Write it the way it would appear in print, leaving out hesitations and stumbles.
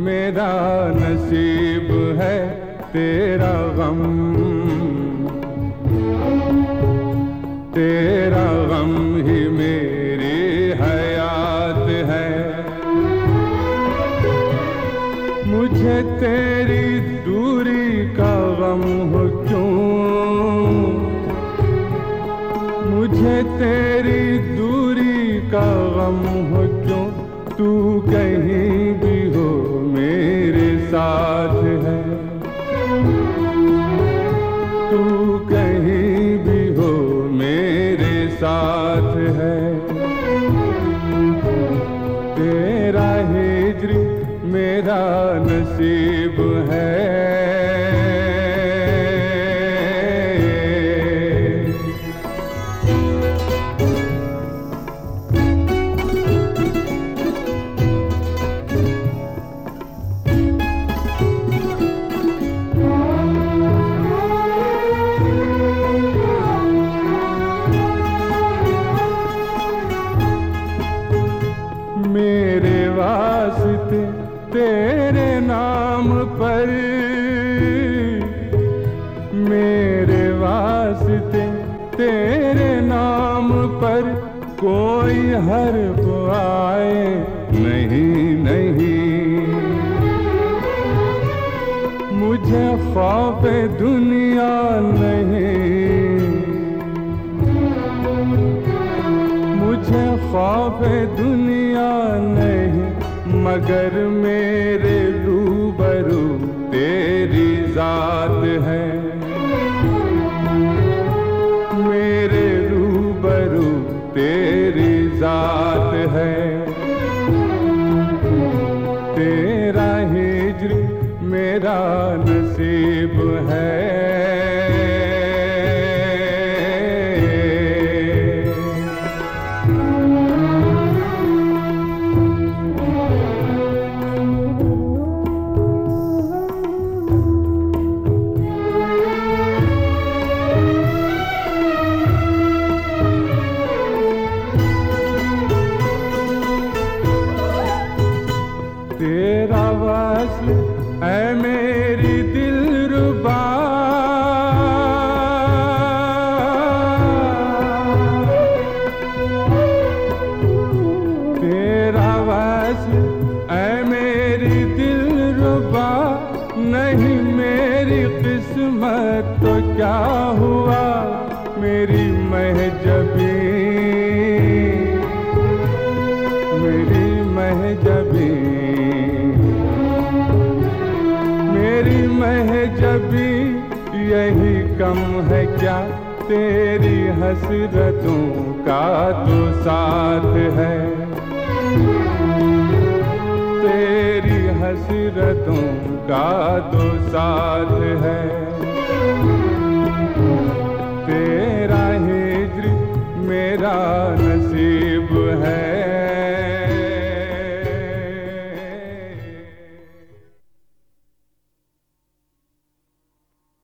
मेरा नसीब है तेरा गम, तेरा गम ही मेरी हयात है। मुझे तेरी दूरी का गम हो क्यों, मुझे तेरी दूरी का गम हो क्यों, तू कहीं भी हो मेरे साथ है, तू कहीं भी हो मेरे साथ है। तेरा हिज्र मेरा नसीब है। मेरे वास्ते तेरे नाम पर, मेरे वास्ते तेरे नाम पर कोई हर्फ आए नहीं नहीं। मुझे खौफ दुनिया नहीं, मुझे खौफ दुनिया नहीं, मगर मेरे रूबरू तेरी जात है, मेरे रूबरू तेरी जात है। तेरा हिज्र मेरा नसीब है। तेरा वस्ल है मेरी दिलरुबा, तेरा वस्ल है मेरी दिलरुबा, नहीं मेरी किस्मत तो क्या हुआ मेरी महजबी, मेरी महजबी, मेरी महजबी यही कम है क्या, तेरी हसरतों का तो साथ है, तेरी हसरतों का तो साथ है। तेरा हिज्र मेरा नसीब है।